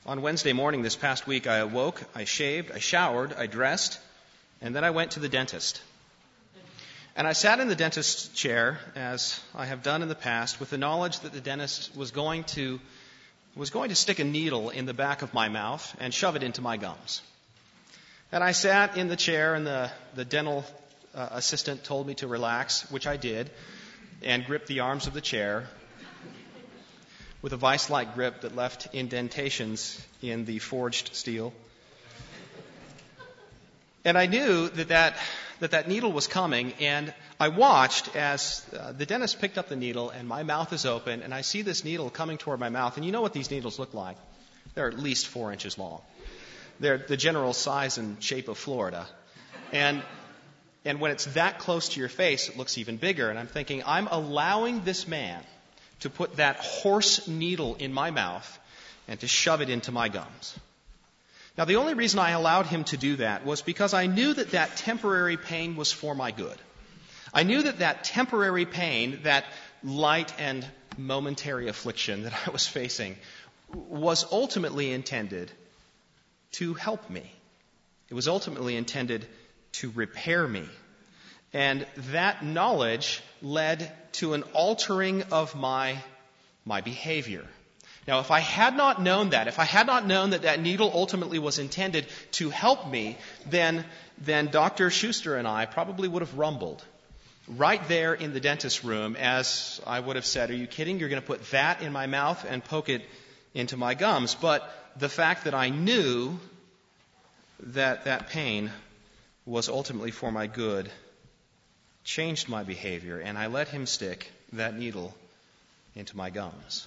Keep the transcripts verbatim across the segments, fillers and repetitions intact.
On Wednesday morning this past week, I awoke, I shaved, I showered, I dressed, and then I went to the dentist. And I sat in the dentist's chair, as I have done in the past, with the knowledge that the dentist was going to was going to stick a needle in the back of my mouth and shove it into my gums. And I sat in the chair, and the, the dental uh, assistant told me to relax, which I did, and gripped the arms of the chair with a vice-like grip that left indentations in the forged steel. And I knew that that, that that needle was coming, and I watched as uh, the dentist picked up the needle, and my mouth is open, and I see this needle coming toward my mouth. And you know what these needles look like? They're at least four inches long. They're the general size and shape of Florida. And and when it's that close to your face, it looks even bigger. And I'm thinking, I'm allowing this man to put that horse needle in my mouth and to shove it into my gums. Now, the only reason I allowed him to do that was because I knew that that temporary pain was for my good. I knew that that temporary pain, that light and momentary affliction that I was facing, was ultimately intended to help me. It was ultimately intended to repair me. And that knowledge led to an altering of my, my behavior. Now, if I had not known that, if I had not known that that needle ultimately was intended to help me, then, then Doctor Schuster and I probably would have rumbled right there in the dentist's room, as I would have said, are you kidding? You're going to put that in my mouth and poke it into my gums. But the fact that I knew that that pain was ultimately for my good changed my behavior, and I let him stick that needle into my gums.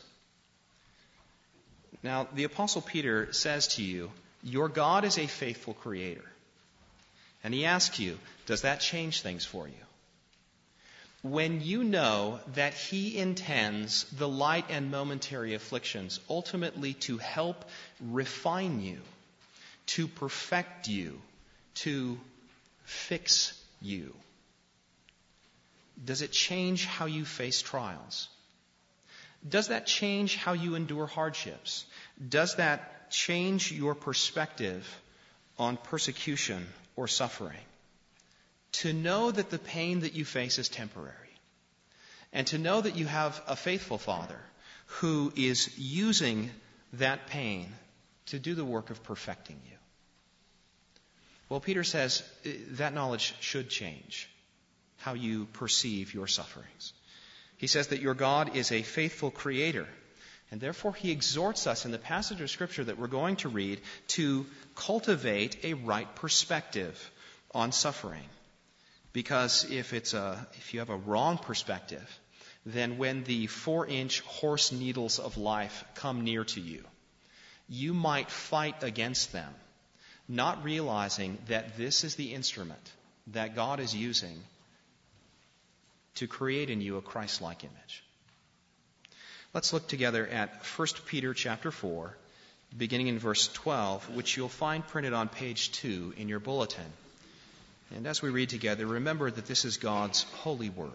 Now, the Apostle Peter says to you, your God is a faithful creator. And he asks you, does that change things for you? When you know that he intends the light and momentary afflictions ultimately to help refine you, to perfect you, to fix you, does it change how you face trials? Does that change how you endure hardships? Does that change your perspective on persecution or suffering? To know that the pain that you face is temporary, and to know that you have a faithful Father who is using that pain to do the work of perfecting you. Well, Peter says that knowledge should change how you perceive your sufferings. He says that your God is a faithful creator, and therefore he exhorts us in the passage of Scripture that we're going to read to cultivate a right perspective on suffering. Because if it's a, if you have a wrong perspective, then when the four-inch horse needles of life come near to you, you might fight against them, not realizing that this is the instrument that God is using to create in you a Christ-like image. Let's look together at First Peter chapter four, beginning in verse twelve, which you'll find printed on page two in your bulletin. And as we read together, remember that this is God's holy word.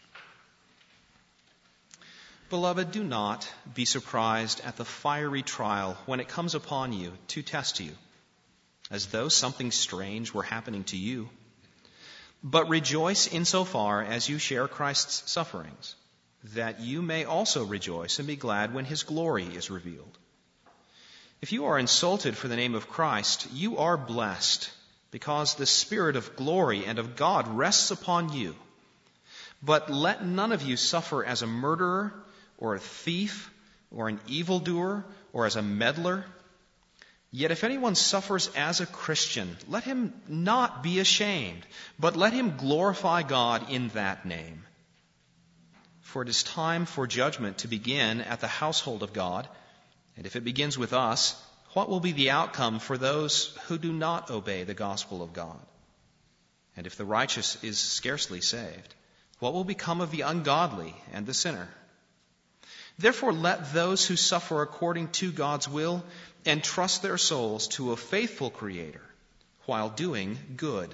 Beloved, do not be surprised at the fiery trial when it comes upon you to test you, as though something strange were happening to you. But rejoice insofar as you share Christ's sufferings, that you may also rejoice and be glad when his glory is revealed. If you are insulted for the name of Christ, you are blessed, because the Spirit of glory and of God rests upon you. But let none of you suffer as a murderer, or a thief, or an evildoer, or as a meddler. Yet if anyone suffers as a Christian, let him not be ashamed, but let him glorify God in that name. For it is time for judgment to begin at the household of God. And if it begins with us, what will be the outcome for those who do not obey the gospel of God? And if the righteous is scarcely saved, what will become of the ungodly and the sinner? Therefore, let those who suffer according to God's will entrust their souls to a faithful Creator while doing good.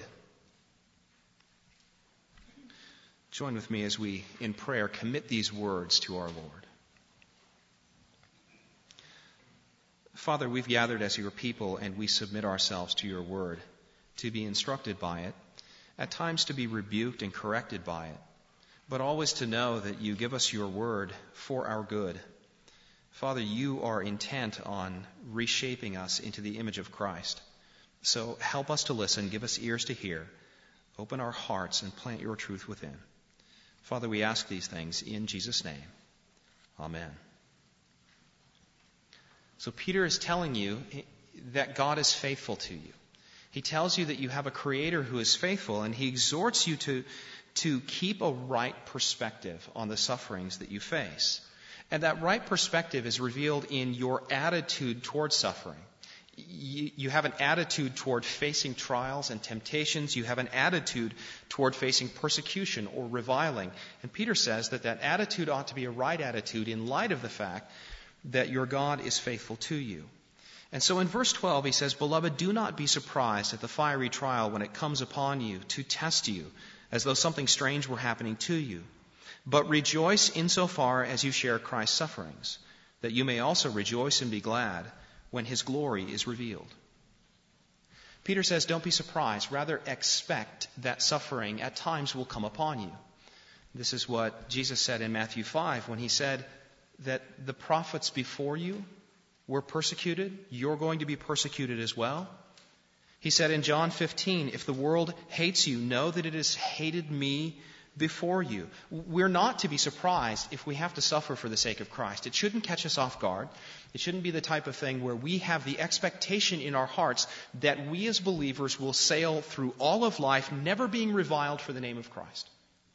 Join with me as we, in prayer, commit these words to our Lord. Father, we've gathered as your people and we submit ourselves to your word, to be instructed by it, at times to be rebuked and corrected by it, but always to know that you give us your word for our good. Father, you are intent on reshaping us into the image of Christ. So help us to listen, give us ears to hear, open our hearts and plant your truth within. Father, we ask these things in Jesus' name. Amen. So Peter is telling you that God is faithful to you. He tells you that you have a Creator who is faithful, and he exhorts you to, to keep a right perspective on the sufferings that you face. And that right perspective is revealed in your attitude toward suffering. You, you have an attitude toward facing trials and temptations. You have an attitude toward facing persecution or reviling. And Peter says that that attitude ought to be a right attitude in light of the fact that your God is faithful to you. And so in verse twelve he says, "Beloved, do not be surprised at the fiery trial when it comes upon you to test you, as though something strange were happening to you. But rejoice insofar as you share Christ's sufferings, that you may also rejoice and be glad when his glory is revealed." Peter says, don't be surprised. Rather, expect that suffering at times will come upon you. This is what Jesus said in Matthew five when he said that the prophets before you were persecuted. You're going to be persecuted as well. He said in John fifteen, "If the world hates you, know that it has hated me before you." We're not to be surprised if we have to suffer for the sake of Christ. It shouldn't catch us off guard. It shouldn't be the type of thing where we have the expectation in our hearts that we as believers will sail through all of life never being reviled for the name of Christ.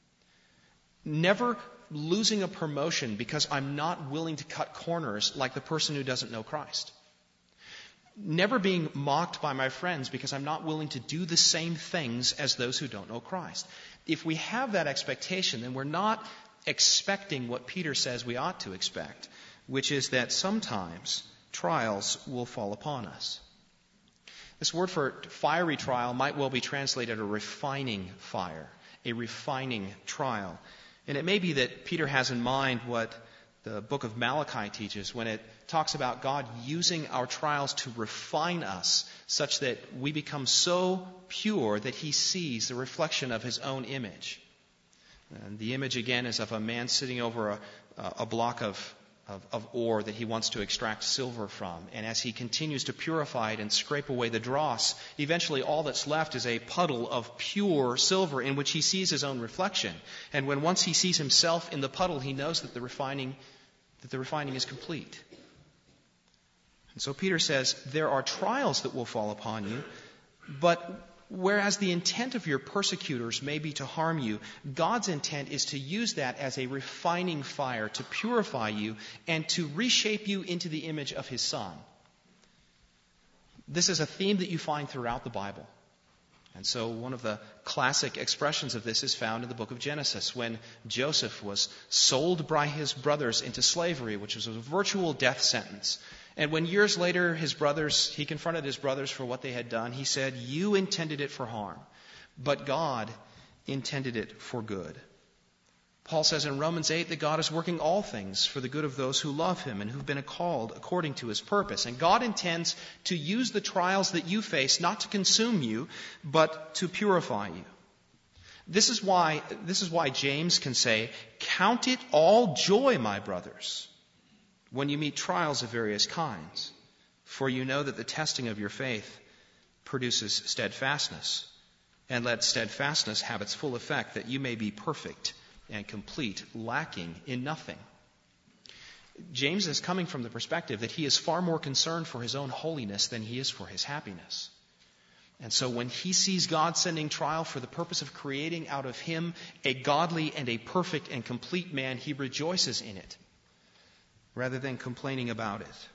Never losing a promotion because I'm not willing to cut corners like the person who doesn't know Christ. Never being mocked by my friends because I'm not willing to do the same things as those who don't know Christ. If we have that expectation, then we're not expecting what Peter says we ought to expect, which is that sometimes trials will fall upon us. This word for fiery trial might well be translated a refining fire, a refining trial. And it may be that Peter has in mind what the book of Malachi teaches when it talks about God using our trials to refine us such that we become so pure that he sees the reflection of his own image. And the image again is of a man sitting over a, a block of, of, of ore that he wants to extract silver from. And as he continues to purify it and scrape away the dross, eventually all that's left is a puddle of pure silver in which he sees his own reflection. And when once he sees himself in the puddle, he knows that the refining that the refining is complete. And so Peter says, there are trials that will fall upon you, but whereas the intent of your persecutors may be to harm you, God's intent is to use that as a refining fire to purify you and to reshape you into the image of his Son. This is a theme that you find throughout the Bible. And so one of the classic expressions of this is found in the book of Genesis, when Joseph was sold by his brothers into slavery, which was a virtual death sentence. And when years later his brothers, he confronted his brothers for what they had done, he said, "You intended it for harm, but God intended it for good." Paul says in Romans eight that God is working all things for the good of those who love him and who've been called according to his purpose. And God intends to use the trials that you face not to consume you, but to purify you. This is why, this is why James can say, "Count it all joy, my brothers, when you meet trials of various kinds. For you know that the testing of your faith produces steadfastness. And let steadfastness have its full effect, that you may be perfect and complete, lacking in nothing." James is coming from the perspective that he is far more concerned for his own holiness than he is for his happiness. And so when he sees God sending trial for the purpose of creating out of him a godly and a perfect and complete man, he rejoices in it rather than complaining about it.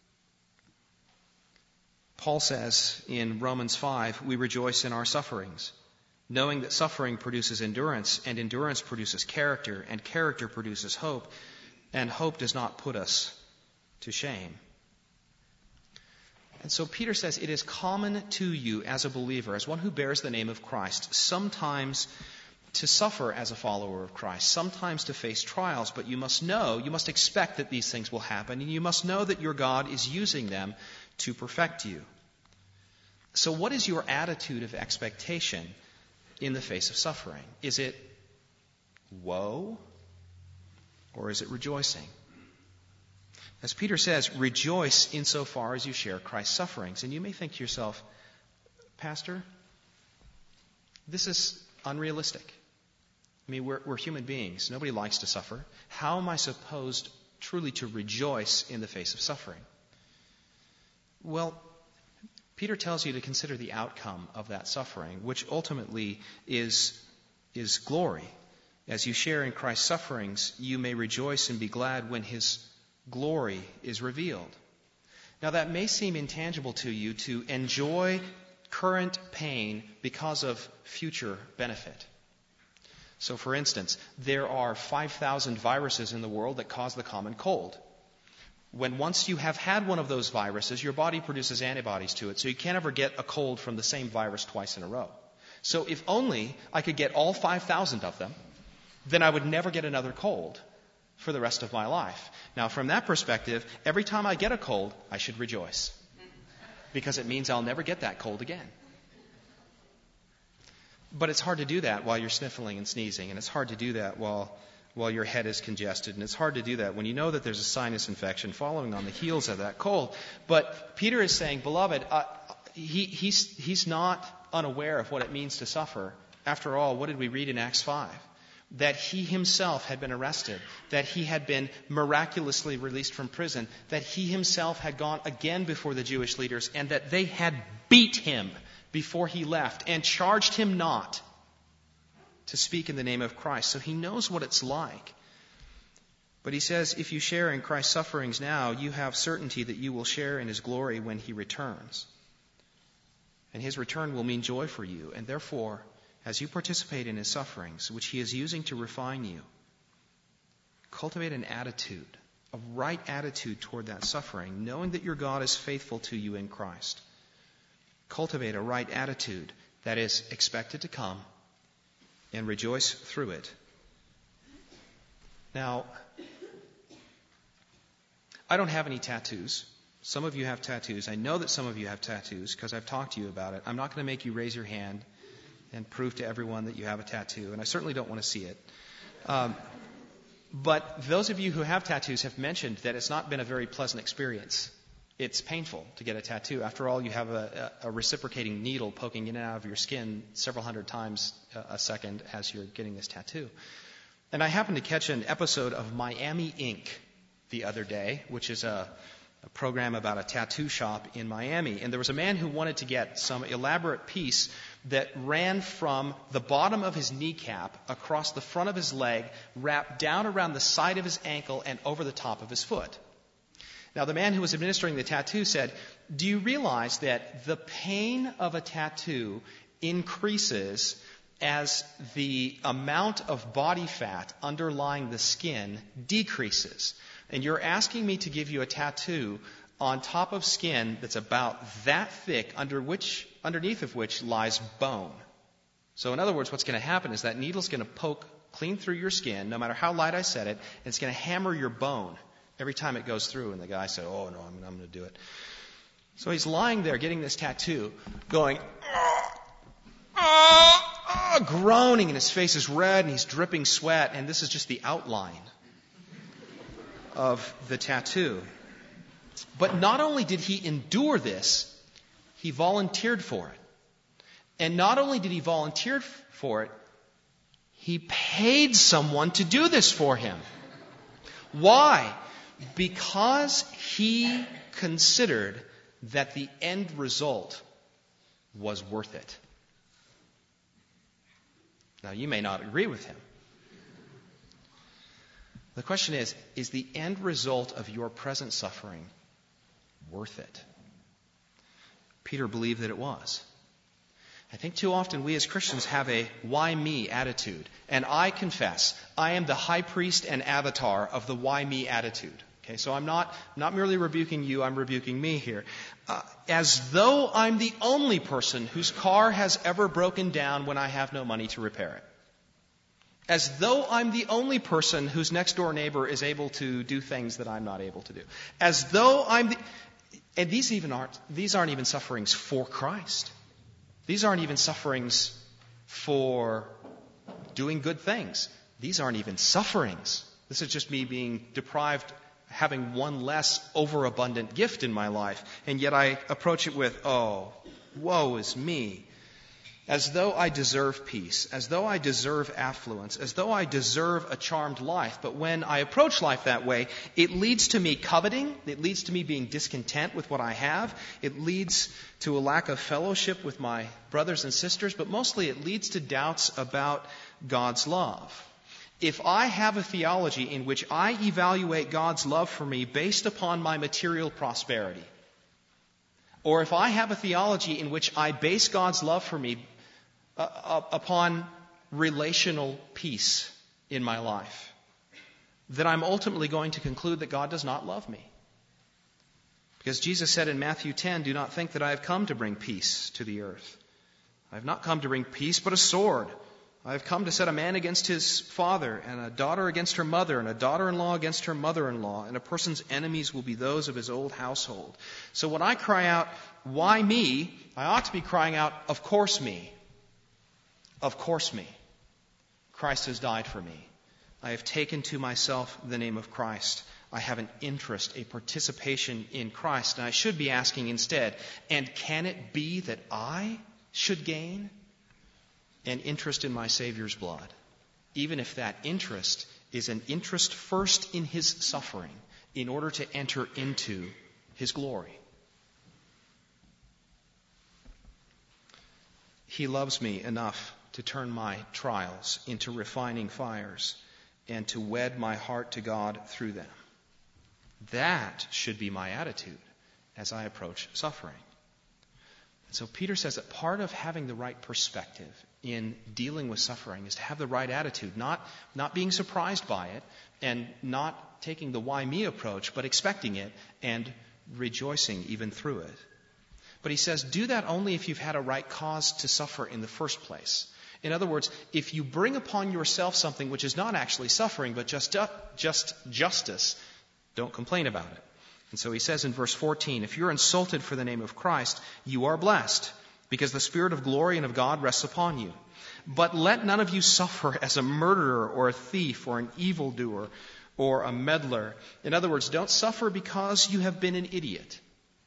Paul says in Romans five, we rejoice in our sufferings, knowing that suffering produces endurance, and endurance produces character, and character produces hope, and hope does not put us to shame. And so Peter says it is common to you as a believer, as one who bears the name of Christ, sometimes to suffer as a follower of Christ, sometimes to face trials, but you must know, you must expect that these things will happen, and you must know that your God is using them to perfect you. So what is your attitude of expectation in the face of suffering? Is it woe, or is it rejoicing? As Peter says, rejoice insofar as you share Christ's sufferings. And you may think to yourself, Pastor, this is unrealistic. I mean, we're, we're human beings. Nobody likes to suffer. How am I supposed truly to rejoice in the face of suffering? Well, Peter tells you to consider the outcome of that suffering, which ultimately is, is glory. As you share in Christ's sufferings, you may rejoice and be glad when his glory is revealed. Now, that may seem intangible to you, to enjoy current pain because of future benefit. So, for instance, there are five thousand viruses in the world that cause the common cold. When once you have had one of those viruses, your body produces antibodies to it, so you can't ever get a cold from the same virus twice in a row. So if only I could get all five thousand of them, then I would never get another cold for the rest of my life. Now, from that perspective, every time I get a cold, I should rejoice, because it means I'll never get that cold again. But it's hard to do that while you're sniffling and sneezing, and it's hard to do that while while your head is congested, and it's hard to do that when you know that there's a sinus infection following on the heels of that cold. But Peter is saying, beloved, uh, he, he's, he's not unaware of what it means to suffer. After all, what did we read in Acts five? That he himself had been arrested, that he had been miraculously released from prison, that he himself had gone again before the Jewish leaders, and that they had beat him before he left and charged him not to speak in the name of Christ. So he knows what it's like. But he says, if you share in Christ's sufferings now, you have certainty that you will share in his glory when he returns. And his return will mean joy for you. And therefore, as you participate in his sufferings, which he is using to refine you, cultivate an attitude, a right attitude toward that suffering, knowing that your God is faithful to you in Christ. Cultivate a right attitude that is expected to come, and rejoice through it. Now, I don't have any tattoos. Some of you have tattoos. I know that some of you have tattoos because I've talked to you about it. I'm not going to make you raise your hand and prove to everyone that you have a tattoo, and I certainly don't want to see it. Um, but those of you who have tattoos have mentioned that it's not been a very pleasant experience. It's painful to get a tattoo. After all, you have a, a reciprocating needle poking in and out of your skin several hundred times a second as you're getting this tattoo. And I happened to catch an episode of Miami Ink the other day, which is a, a program about a tattoo shop in Miami. And there was a man who wanted to get some elaborate piece that ran from the bottom of his kneecap across the front of his leg, wrapped down around the side of his ankle and over the top of his foot. Now, the man who was administering the tattoo said, do you realize that the pain of a tattoo increases as the amount of body fat underlying the skin decreases? And you're asking me to give you a tattoo on top of skin that's about that thick, under which, underneath of which lies bone. So in other words, what's going to happen is that needle's going to poke clean through your skin, no matter how light I set it, and it's going to hammer your bone every time it goes through. And the guy said, oh, no, I'm, I'm going to do it. So he's lying there getting this tattoo, going, ah, ah, ah, groaning, and his face is red, and he's dripping sweat, and this is just the outline of the tattoo. But not only did he endure this, he volunteered for it. And not only did he volunteer for it, he paid someone to do this for him. Why? Because he considered that the end result was worth it. Now, you may not agree with him. The question is, is the end result of your present suffering worth it? Peter believed that it was. I think too often we as Christians have a why me attitude. And I confess, I am the high priest and avatar of the why me attitude. Okay, so I'm not, not merely rebuking you, I'm rebuking me here. Uh, as though I'm the only person whose car has ever broken down when I have no money to repair it. As though I'm the only person whose next door neighbor is able to do things that I'm not able to do. As though I'm the, and these even aren't, these aren't even sufferings for Christ. These aren't even sufferings for doing good things. These aren't even sufferings. This is just me being deprived, having one less overabundant gift in my life. And yet I approach it with, oh, woe is me. As though I deserve peace, as though I deserve affluence, as though I deserve a charmed life. But when I approach life that way, it leads to me coveting. It leads to me being discontent with what I have. It leads to a lack of fellowship with my brothers and sisters. But mostly it leads to doubts about God's love. If I have a theology in which I evaluate God's love for me based upon my material prosperity, or if I have a theology in which I base God's love for me Uh, upon relational peace in my life, then I'm ultimately going to conclude that God does not love me. Because Jesus said in Matthew ten, do not think that I have come to bring peace to the earth. I have not come to bring peace, but a sword. I have come to set a man against his father, and a daughter against her mother, and a daughter-in-law against her mother-in-law, and a person's enemies will be those of his old household. So when I cry out, why me? I ought to be crying out, of course me. Of course me. Christ has died for me. I have taken to myself the name of Christ. I have an interest, a participation in Christ. And I should be asking instead, and can it be that I should gain an interest in my Savior's blood? Even if that interest is an interest first in His suffering in order to enter into His glory. He loves me enough to turn my trials into refining fires and to wed my heart to God through them. That should be my attitude as I approach suffering. So Peter says that part of having the right perspective in dealing with suffering is to have the right attitude, not, not being surprised by it and not taking the why me approach, but expecting it and rejoicing even through it. But he says, do that only if you've had a right cause to suffer in the first place. In other words, if you bring upon yourself something which is not actually suffering, but just, just justice, don't complain about it. And so he says in verse fourteen, if you're insulted for the name of Christ, you are blessed, because the Spirit of glory and of God rests upon you. But let none of you suffer as a murderer or a thief or an evildoer or a meddler. In other words, don't suffer because you have been an idiot.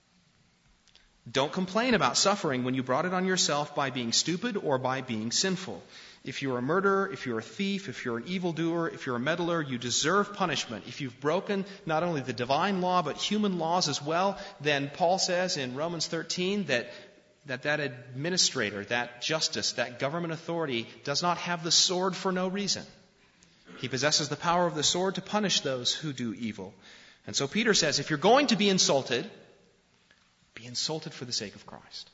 Don't complain about suffering when you brought it on yourself by being stupid or by being sinful. If you're a murderer, if you're a thief, if you're an evildoer, if you're a meddler, you deserve punishment. If you've broken not only the divine law but human laws as well, then Paul says in Romans thirteen that that, that administrator, that justice, that government authority does not have the sword for no reason. He possesses the power of the sword to punish those who do evil. And so Peter says, if you're going to be insulted, be insulted for the sake of Christ.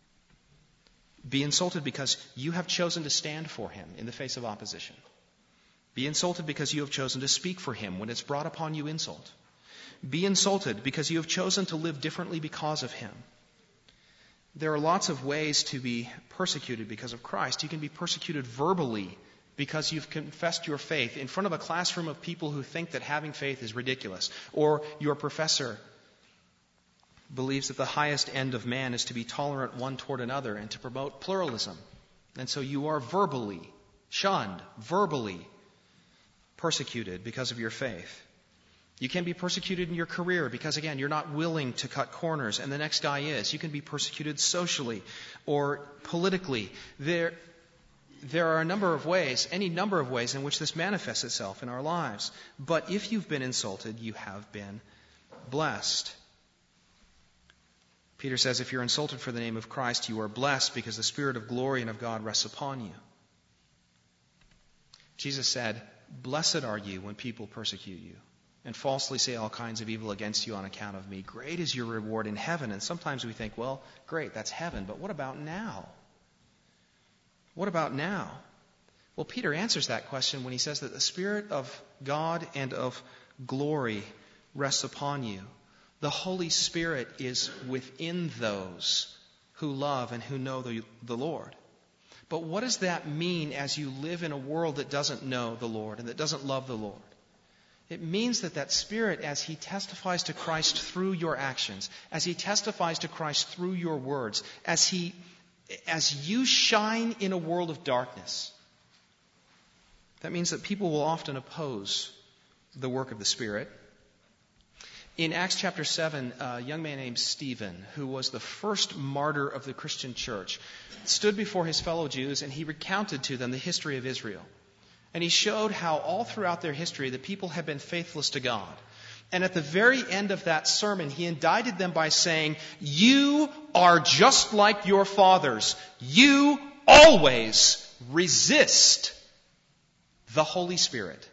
Be insulted because you have chosen to stand for Him in the face of opposition. Be insulted because you have chosen to speak for Him when it's brought upon you insult. Be insulted because you have chosen to live differently because of Him. There are lots of ways to be persecuted because of Christ. You can be persecuted verbally because you've confessed your faith in front of a classroom of people who think that having faith is ridiculous. Or your professor believes that the highest end of man is to be tolerant one toward another and to promote pluralism. And so you are verbally shunned, verbally persecuted because of your faith. You can be persecuted in your career because, again, you're not willing to cut corners and the next guy is. You can be persecuted socially or politically. There, there are a number of ways, any number of ways in which this manifests itself in our lives. But if you've been insulted, you have been blessed. Peter says, if you're insulted for the name of Christ, you are blessed because the Spirit of glory and of God rests upon you. Jesus said, blessed are you when people persecute you and falsely say all kinds of evil against you on account of me. Great is your reward in heaven. And sometimes we think, well, great, that's heaven. But what about now? What about now? Well, Peter answers that question when he says that the Spirit of God and of glory rests upon you. The Holy Spirit is within those who love and who know the, the Lord. But what does that mean as you live in a world that doesn't know the Lord and that doesn't love the Lord? It means that that Spirit, as He testifies to Christ through your actions, as He testifies to Christ through your words, as He, as you shine in a world of darkness, that means that people will often oppose the work of the Spirit. In Acts chapter seven, a young man named Stephen, who was the first martyr of the Christian church, stood before his fellow Jews and he recounted to them the history of Israel. And he showed how all throughout their history the people had been faithless to God. And at the very end of that sermon, he indicted them by saying, "You are just like your fathers. You always resist the Holy Spirit."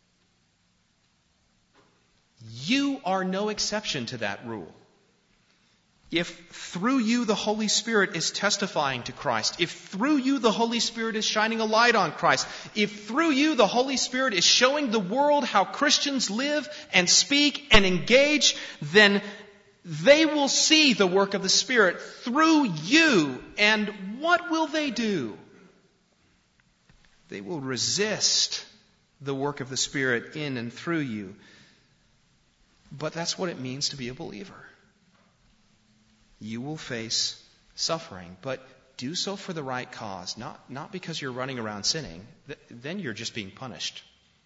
You are no exception to that rule. If through you the Holy Spirit is testifying to Christ, if through you the Holy Spirit is shining a light on Christ, if through you the Holy Spirit is showing the world how Christians live and speak and engage, then they will see the work of the Spirit through you. And what will they do? They will resist the work of the Spirit in and through you. But that's what it means to be a believer. You will face suffering, but do so for the right cause, not, not because you're running around sinning. Th- then you're just being punished.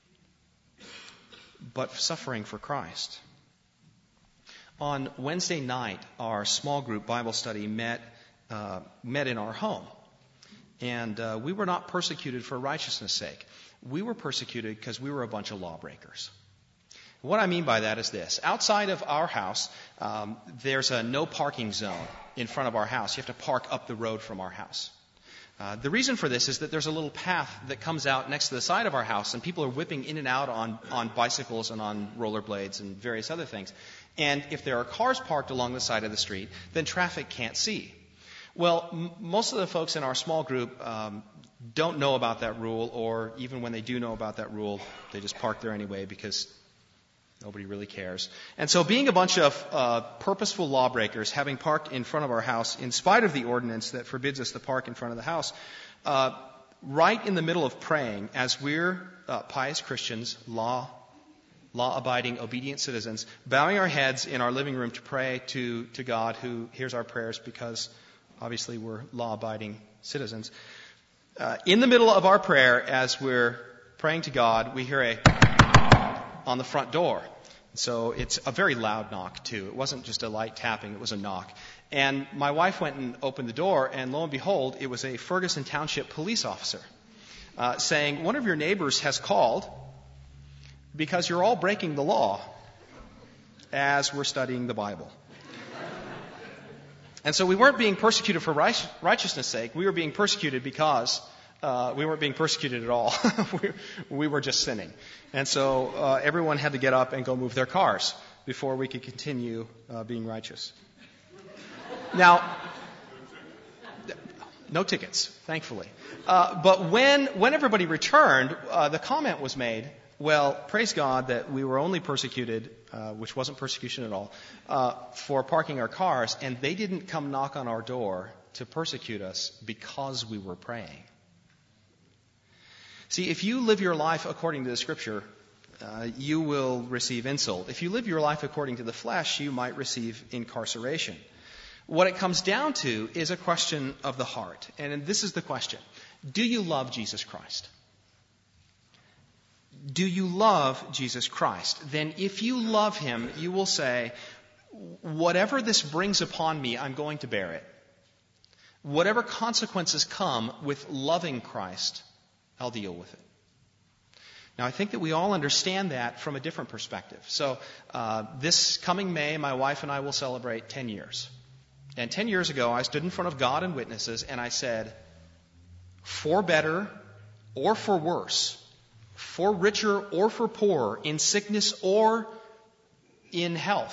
But suffering for Christ. On Wednesday night, our small group Bible study met, uh, met in our home. And uh, we were not persecuted for righteousness' sake. We were persecuted because we were a bunch of lawbreakers. What I mean by that is this. Outside of our house, um, there's a no parking zone in front of our house. You have to park up the road from our house. Uh, the reason for this is that there's a little path that comes out next to the side of our house, and people are whipping in and out on, on bicycles and on rollerblades and various other things. And if there are cars parked along the side of the street, then traffic can't see. Well, m- most of the folks in our small group um, don't know about that rule, or even when they do know about that rule, they just park there anyway because nobody really cares. And so being a bunch of uh, purposeful lawbreakers, having parked in front of our house, in spite of the ordinance that forbids us to park in front of the house, uh, right in the middle of praying, as we're uh, pious Christians, law, law-abiding, obedient citizens, bowing our heads in our living room to pray to, to God, who hears our prayers because obviously we're law-abiding citizens. Uh, in the middle of our prayer, as we're praying to God, we hear a on the front door. So it's a very loud knock, too. It wasn't just a light tapping, it was a knock. And my wife went and opened the door, and lo and behold, it was a Ferguson Township police officer uh, saying, "One of your neighbors has called because you're all breaking the law," as we're studying the Bible. And so we weren't being persecuted for righteousness' sake. We were being persecuted because Uh, we weren't being persecuted at all. we, we were just sinning. And so uh, everyone had to get up and go move their cars before we could continue uh, being righteous. Now, no tickets, thankfully. Uh, but when, when everybody returned, uh, the comment was made, well, praise God that we were only persecuted, uh, which wasn't persecution at all, uh, for parking our cars, and they didn't come knock on our door to persecute us because we were praying. See, if you live your life according to the Scripture, uh, you will receive insult. If you live your life according to the flesh, you might receive incarceration. What it comes down to is a question of the heart. And this is the question. Do you love Jesus Christ? Do you love Jesus Christ? Then if you love Him, you will say, whatever this brings upon me, I'm going to bear it. Whatever consequences come with loving Christ, I'll deal with it. Now, I think that we all understand that from a different perspective. So uh, this coming May, my wife and I will celebrate ten years. And ten years ago, I stood in front of God and witnesses, and I said, for better or for worse, for richer or for poorer, in sickness or in health,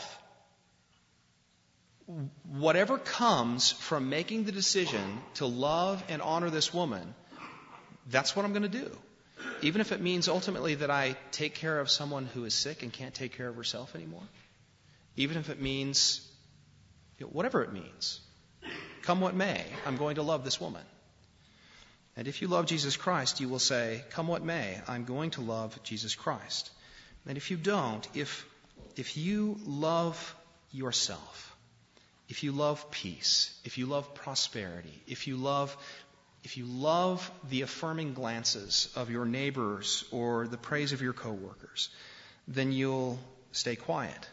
whatever comes from making the decision to love and honor this woman, that's what I'm going to do. Even if it means ultimately that I take care of someone who is sick and can't take care of herself anymore. Even if it means, you know, whatever it means. Come what may, I'm going to love this woman. And if you love Jesus Christ, you will say, come what may, I'm going to love Jesus Christ. And if you don't, if, if you love yourself, if you love peace, if you love prosperity, if you love, if you love the affirming glances of your neighbors or the praise of your coworkers, then you'll stay quiet.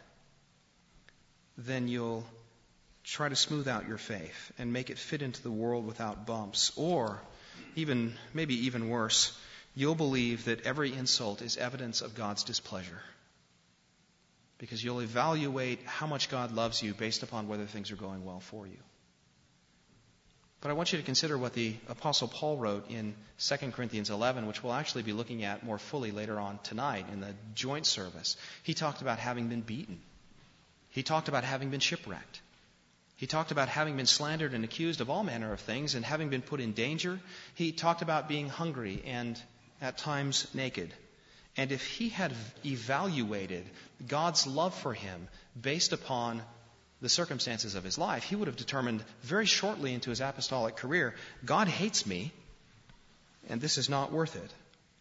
Then you'll try to smooth out your faith and make it fit into the world without bumps. Or, even maybe even worse, you'll believe that every insult is evidence of God's displeasure. Because you'll evaluate how much God loves you based upon whether things are going well for you. But I want you to consider what the Apostle Paul wrote in Second Corinthians eleven, which we'll actually be looking at more fully later on tonight in the joint service. He talked about having been beaten. He talked about having been shipwrecked. He talked about having been slandered and accused of all manner of things and having been put in danger. He talked about being hungry and at times naked. And if he had evaluated God's love for him based upon the circumstances of his life, he would have determined very shortly into his apostolic career, God hates me, and this is not worth it.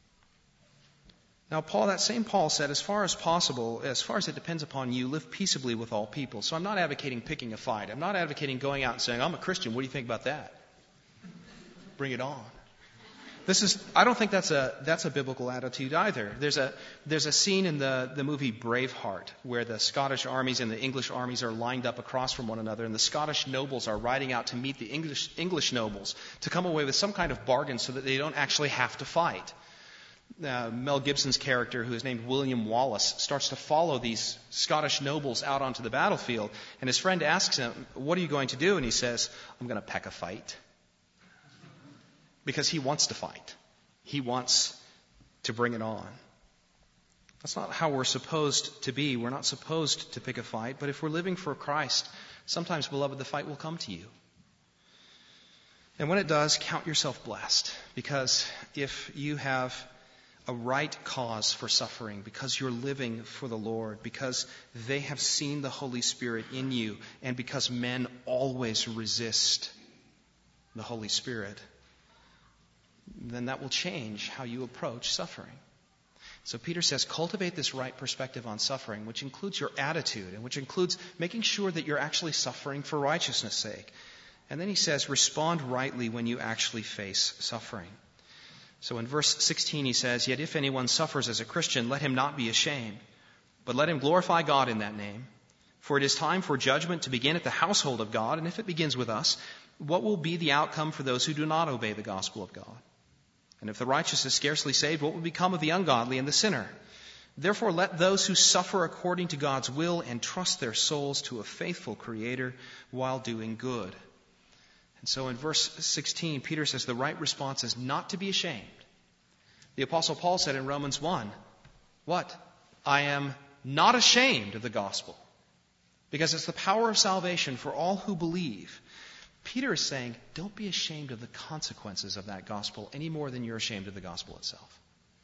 Now, Paul, that same Paul said, as far as possible, as far as it depends upon you, live peaceably with all people. So I'm not advocating picking a fight. I'm not advocating going out and saying, I'm a Christian. What do you think about that? Bring it on. This is, I don't think that's a, that's a biblical attitude either. There's a, there's a scene in the, the movie Braveheart where the Scottish armies and the English armies are lined up across from one another, and the Scottish nobles are riding out to meet the English, English nobles to come away with some kind of bargain so that they don't actually have to fight. Uh, Mel Gibson's character, who is named William Wallace, starts to follow these Scottish nobles out onto the battlefield, and his friend asks him, what are you going to do? And he says, I'm going to peck a fight. Because he wants to fight. He wants to bring it on. That's not how we're supposed to be. We're not supposed to pick a fight, but if we're living for Christ, sometimes, beloved, the fight will come to you. And when it does, count yourself blessed, because if you have a right cause for suffering, because you're living for the Lord, because they have seen the Holy Spirit in you, and because men always resist the Holy Spirit, then that will change how you approach suffering. So Peter says, cultivate this right perspective on suffering, which includes your attitude and which includes making sure that you're actually suffering for righteousness' sake. And then he says, respond rightly when you actually face suffering. So in verse sixteen he says, yet if anyone suffers as a Christian, let him not be ashamed, but let him glorify God in that name. For it is time for judgment to begin at the household of God, and if it begins with us, what will be the outcome for those who do not obey the gospel of God? And if the righteous is scarcely saved, what will become of the ungodly and the sinner? Therefore, let those who suffer according to God's will entrust their souls to a faithful Creator while doing good. And so in verse sixteen, Peter says the right response is not to be ashamed. The Apostle Paul said in Romans one, what? I am not ashamed of the gospel, because it's the power of salvation for all who believe. Peter is saying, don't be ashamed of the consequences of that gospel any more than you're ashamed of the gospel itself.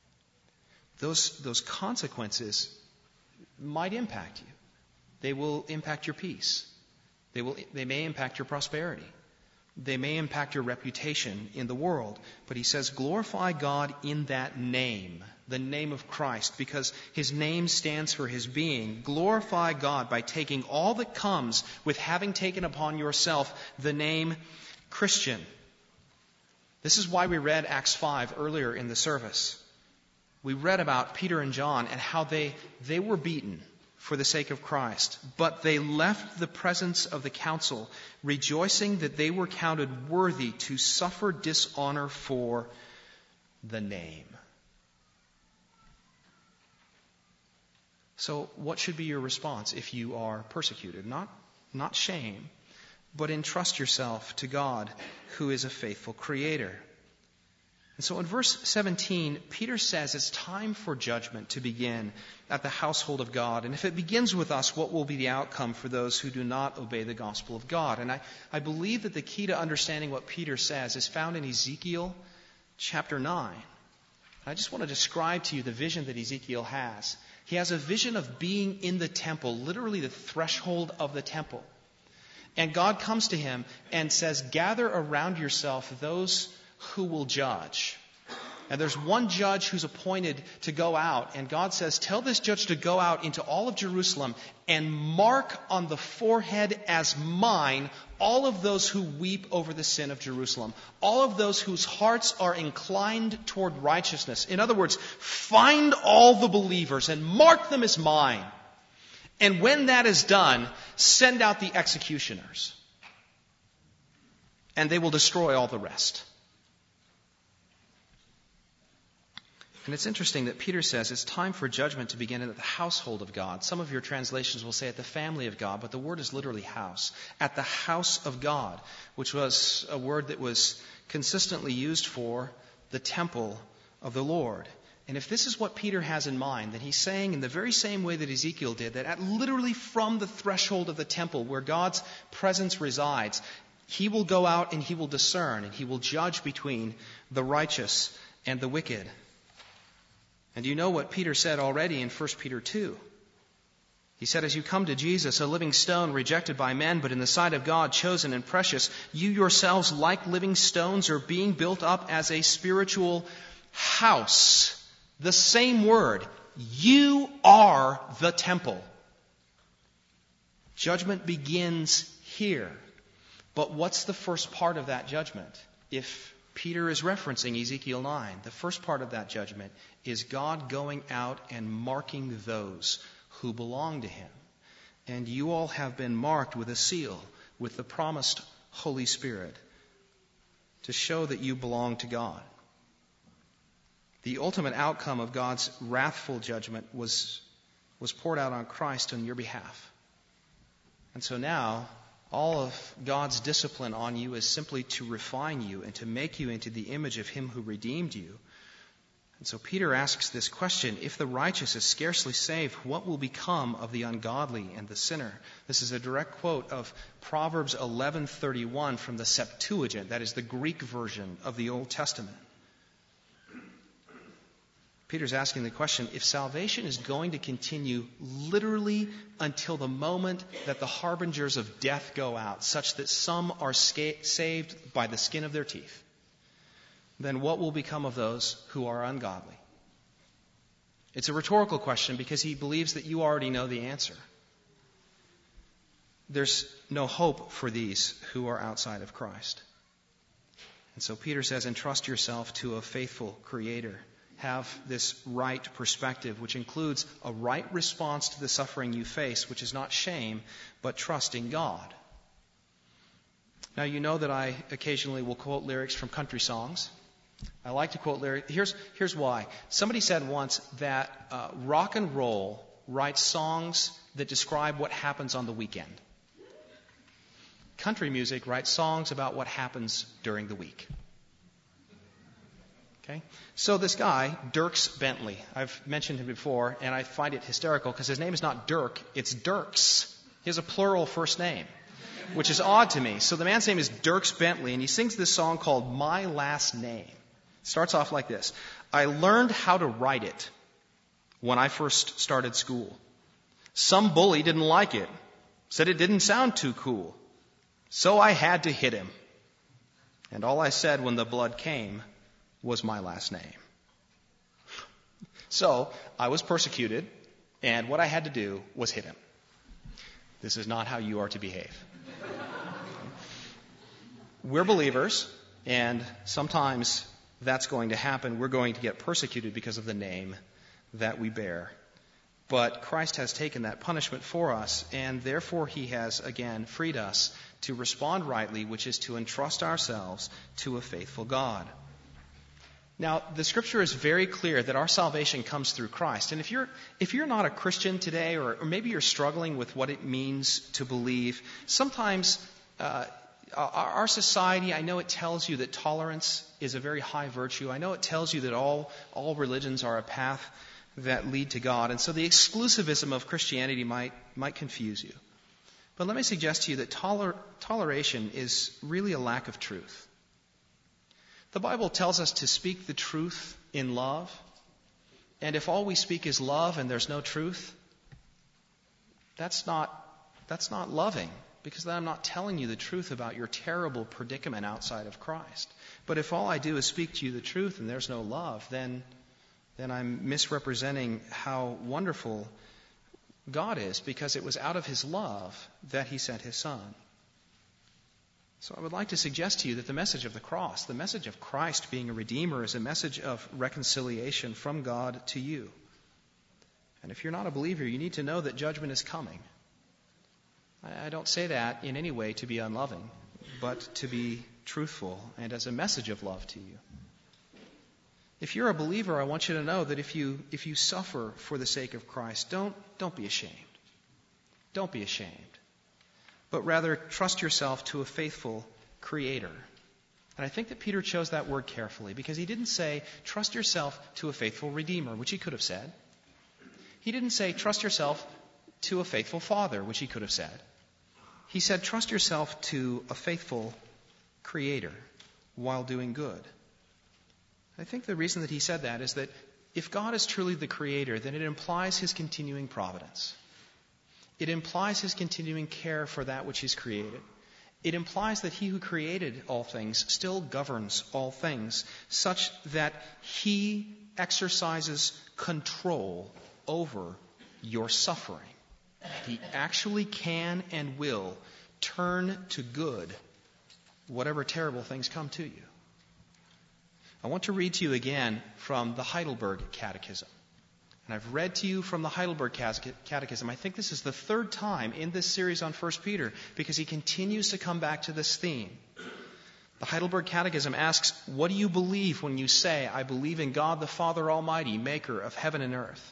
Those, those consequences might impact you. They will impact your peace. They will, they may impact your prosperity. They may impact your reputation in the world. But he says, glorify God in that name, the name of Christ, because his name stands for his being. Glorify God by taking all that comes with having taken upon yourself the name Christian. This is why we read Acts five earlier in the service. We read about Peter and John and how they, they were beaten for the sake of Christ, but they left the presence of the council, rejoicing that they were counted worthy to suffer dishonor for the name. So what should be your response if you are persecuted? Not, not shame, but entrust yourself to God, who is a faithful Creator. And so in verse seventeen, Peter says it's time for judgment to begin at the household of God. And if it begins with us, what will be the outcome for those who do not obey the gospel of God? And I, I believe that the key to understanding what Peter says is found in Ezekiel chapter nine. I just want to describe to you the vision that Ezekiel has. He has a vision of being in the temple, literally the threshold of the temple. And God comes to him and says, gather around yourself those who will judge. And there's one judge who's appointed to go out, and God says, tell this judge to go out into all of Jerusalem and mark on the forehead as mine all of those who weep over the sin of Jerusalem, all of those whose hearts are inclined toward righteousness. In other words, find all the believers and mark them as mine. And when that is done, send out the executioners, and they will destroy all the rest. And it's interesting that Peter says it's time for judgment to begin at the household of God. Some of your translations will say at the family of God, but the word is literally house. At the house of God, which was a word that was consistently used for the temple of the Lord. And if this is what Peter has in mind, then he's saying in the very same way that Ezekiel did, that at literally from the threshold of the temple where God's presence resides, he will go out and he will discern and he will judge between the righteous and the wicked. And you know what Peter said already in First Peter two. He said, as you come to Jesus, a living stone rejected by men, but in the sight of God chosen and precious, you yourselves, like living stones, are being built up as a spiritual house. The same word. You are the temple. Judgment begins here. But what's the first part of that judgment? If Peter is referencing Ezekiel nine, the first part of that judgment is God going out and marking those who belong to him. And you all have been marked with a seal, with the promised Holy Spirit, to show that you belong to God. The ultimate outcome of God's wrathful judgment was, was poured out on Christ on your behalf. And so now, all of God's discipline on you is simply to refine you and to make you into the image of him who redeemed you. And so Peter asks this question, if the righteous is scarcely saved, what will become of the ungodly and the sinner? This is a direct quote of Proverbs eleven thirty-one from the Septuagint, that is the Greek version of the Old Testament. Peter's asking the question, if salvation is going to continue literally until the moment that the harbingers of death go out, such that some are sca- saved by the skin of their teeth, then what will become of those who are ungodly? It's a rhetorical question because he believes that you already know the answer. There's no hope for these who are outside of Christ. And so Peter says, entrust yourself to a faithful Creator. Have this right perspective, which includes a right response to the suffering you face, which is not shame, but trust in God. Now, you know that I occasionally will quote lyrics from country songs. I like to quote lyrics. Here's, here's why. Somebody said once that uh, rock and roll writes songs that describe what happens on the weekend. Country music writes songs about what happens during the week. Okay? So this guy, Dierks Bentley, I've mentioned him before, and I find it hysterical because his name is not Dirk, it's Dirks. He has a plural first name, which is odd to me. So the man's name is Dierks Bentley, and he sings this song called My Last Name. It starts off like this. I learned how to write it when I first started school. Some bully didn't like it, said it didn't sound too cool. So I had to hit him. And all I said when the blood came was my last name. So I was persecuted, and what I had to do was hit him. This is not how you are to behave. We're believers, and sometimes that's going to happen. We're going to get persecuted because of the name that we bear. But Christ has taken that punishment for us, and therefore he has, again, freed us to respond rightly, which is to entrust ourselves to a faithful God. Now, the Scripture is very clear that our salvation comes through Christ. And if you're if you're not a Christian today, or, or maybe you're struggling with what it means to believe, sometimes uh, our, our society, I know it tells you that tolerance is a very high virtue. I know it tells you that all all religions are a path that lead to God. And so the exclusivism of Christianity might might confuse you. But let me suggest to you that toler, toleration is really a lack of truth. The Bible tells us to speak the truth in love. And if all we speak is love and there's no truth, that's not, that's not loving. because then I'm not telling you the truth about your terrible predicament outside of Christ. But if all I do is speak to you the truth and there's no love, then, then I'm misrepresenting how wonderful God is, because it was out of his love that he sent his Son. So I would like to suggest to you that the message of the cross, the message of Christ being a Redeemer, is a message of reconciliation from God to you. And if you're not a believer, you need to know that judgment is coming. I don't say that in any way to be unloving, but to be truthful and as a message of love to you. If you're a believer, I want you to know that if you if you suffer for the sake of Christ, don't don't be ashamed. Don't be ashamed. But rather trust yourself to a faithful Creator. And I think that Peter chose that word carefully, because he didn't say, trust yourself to a faithful Redeemer, which he could have said. He didn't say, trust yourself to a faithful Father, which he could have said. He said, trust yourself to a faithful Creator while doing good. I think the reason that he said that is that if God is truly the Creator, then it implies his continuing providence. It implies his continuing care for that which he's created. It implies that he who created all things still governs all things, such that he exercises control over your suffering. He actually can and will turn to good whatever terrible things come to you. I want to read to you again from the Heidelberg Catechism. And I've read to you from the Heidelberg Catechism. I think this is the third time in this series on First Peter, because he continues to come back to this theme. The Heidelberg Catechism asks, what do you believe when you say, I believe in God the Father Almighty, maker of heaven and earth?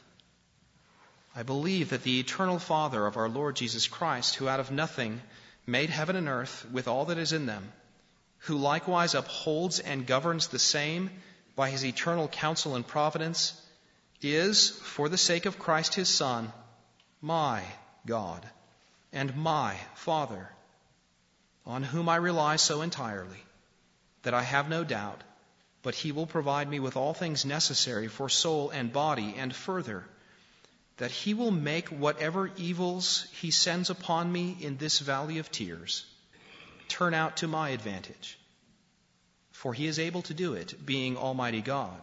I believe that the eternal Father of our Lord Jesus Christ, who out of nothing made heaven and earth with all that is in them, who likewise upholds and governs the same by his eternal counsel and providence, is, for the sake of Christ his Son, my God and my Father, on whom I rely so entirely that I have no doubt, but he will provide me with all things necessary for soul and body, and further, that he will make whatever evils he sends upon me in this valley of tears turn out to my advantage. For he is able to do it, being Almighty God.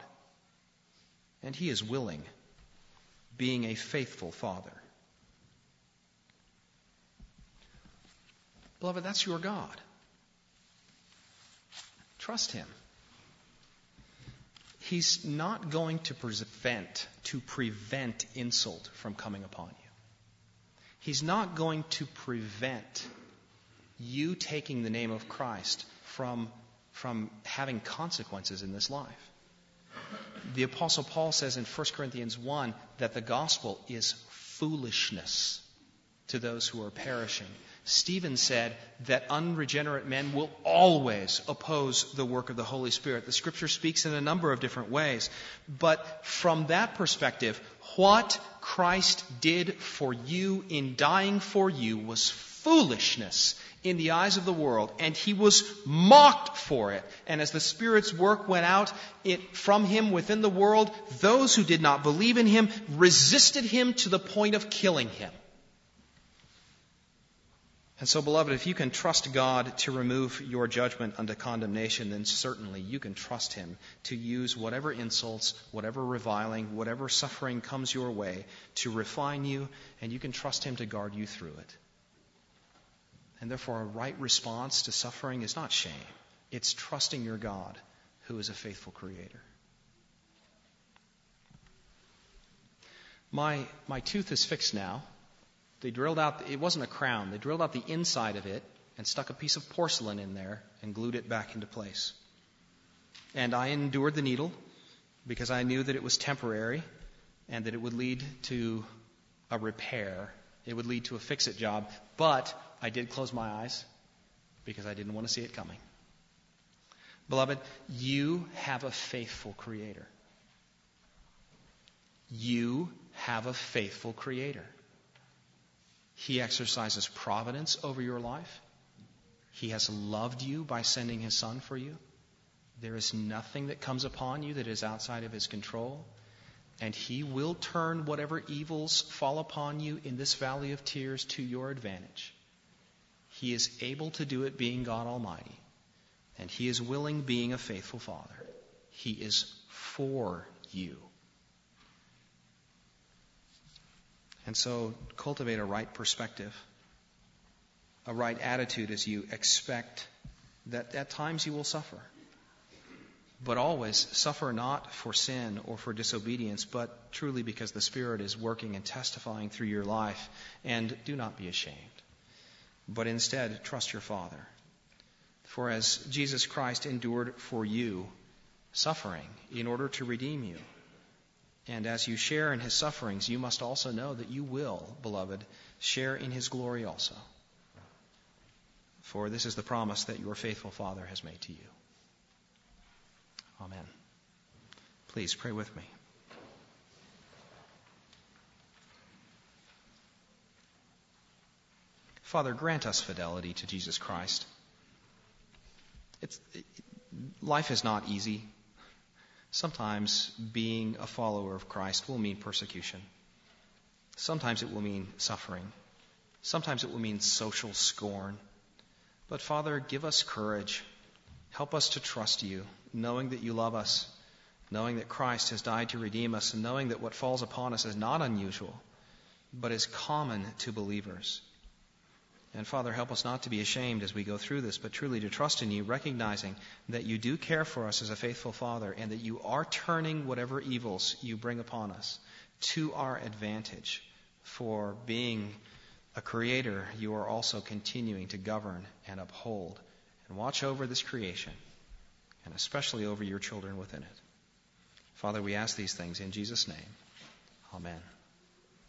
And he is willing, being a faithful Father. Beloved, that's your God. Trust him. He's not going to prevent, to prevent insult from coming upon you. He's not going to prevent you taking the name of Christ from, from having consequences in this life. The Apostle Paul says in First Corinthians one that the gospel is foolishness to those who are perishing. Stephen said that unregenerate men will always oppose the work of the Holy Spirit. The Scripture speaks in a number of different ways. But from that perspective, what Christ did for you in dying for you was foolishness in the eyes of the world, and he was mocked for it. And as the Spirit's work went out it, from him within the world, those who did not believe in him resisted him to the point of killing him. And so, beloved, if you can trust God to remove your judgment unto condemnation, then certainly you can trust him to use whatever insults, whatever reviling, whatever suffering comes your way to refine you, and you can trust him to guard you through it. And therefore, a right response to suffering is not shame. It's trusting your God, who is a faithful Creator. My, my tooth is fixed now. They drilled out, it wasn't a crown, they drilled out the inside of it and stuck a piece of porcelain in there and glued it back into place. And I endured the needle because I knew that it was temporary and that it would lead to a repair. It would lead to a fix-it job. But I did close my eyes because I didn't want to see it coming. Beloved, you have a faithful Creator. You have a faithful Creator. He exercises providence over your life. He has loved you by sending his Son for you. There is nothing that comes upon you that is outside of his control. And he will turn whatever evils fall upon you in this valley of tears to your advantage. He is able to do it being God Almighty. And He is willing being a faithful Father. He is for you. And so cultivate a right perspective, a right attitude as you expect that at times you will suffer. But always suffer not for sin or for disobedience, but truly because the Spirit is working and testifying through your life. And do not be ashamed, but instead trust your Father. For as Jesus Christ endured for you suffering in order to redeem you, and as you share in His sufferings, you must also know that you will, beloved, share in His glory also. For this is the promise that your faithful Father has made to you. Amen. Please pray with me. Father, grant us fidelity to Jesus Christ. It's, it, life is not easy. Sometimes being a follower of Christ will mean persecution. Sometimes it will mean suffering. Sometimes it will mean social scorn. But Father, give us courage. Help us to trust you, knowing that you love us, knowing that Christ has died to redeem us, and knowing that what falls upon us is not unusual, but is common to believers. And Father, help us not to be ashamed as we go through this, but truly to trust in you, recognizing that you do care for us as a faithful Father, and that you are turning whatever evils you bring upon us to our advantage. For being a creator, you are also continuing to govern and uphold and watch over this creation, and especially over your children within it. Father, we ask these things in Jesus' name. Amen.